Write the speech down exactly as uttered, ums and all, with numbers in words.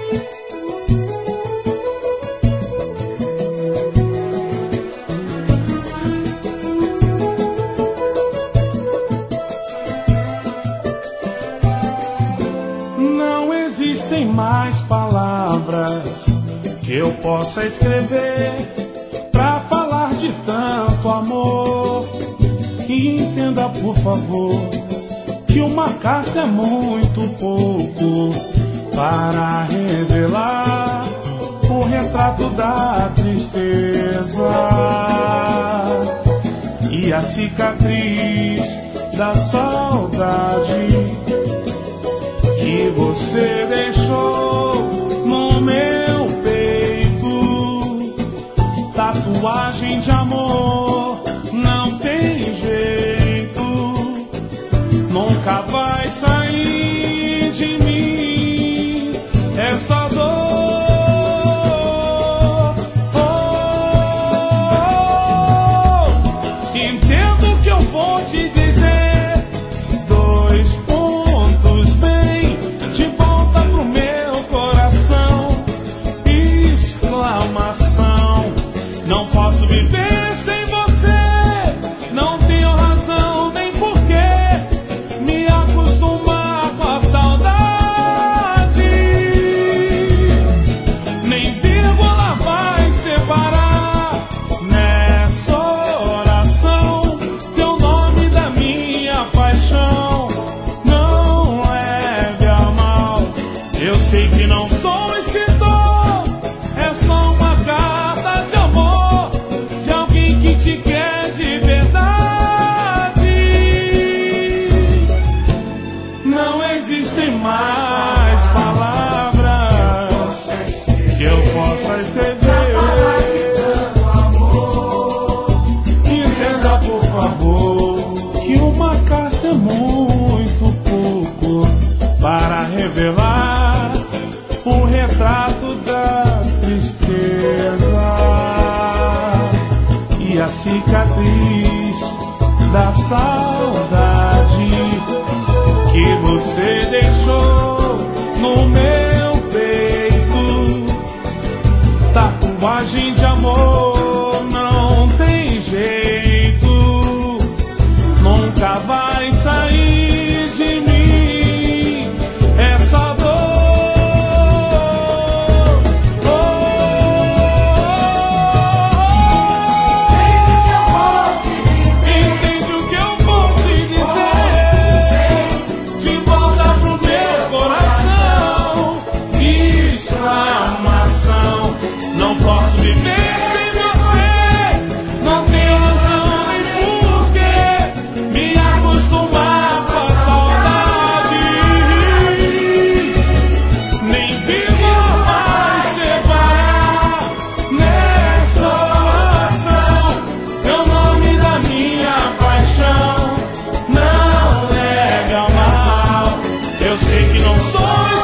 Não existem mais palavras que eu possa escrever pra falar de tanto amor. E entenda, por favor, que uma carta é muito pouco para revelar o retrato da tristeza e a cicatriz da saudade que você deixou no meu peito. Tatuagem de amor não tem jeito, nunca vai sair de mim essa dor. Oh, entendo o que eu vou te dizer. Dois pontos bem de volta pro meu coração. Exclamação. Não posso viver sem você. Não tenho razão nem porquê me acostumar com a saudade. Nem vírgula vai separar nessa oração teu nome da minha paixão. Não leve a mal, eu sei que não sou escritor, é só uma carta de amor de alguém que te quer de verdade. Não existem mais palavras que eu possa escrever. Entenda, por favor, que uma carta é muito pouco para revelar o retrato da tristeza e a cicatriz da saudade que você deixou no meu peito. Tatuagem de amor não tem jeito, nunca vai sair de mim essa dor. Oh, entende o que eu vou te dizer? De volta pro meu coração. Exclamação. Não posso viver sem você. Não tenho razão nem porquê me acostumar com a saudade. Nem vírgula vai separar nessa oração teu nome da minha paixão. Não leve a mal, eu sei que não sou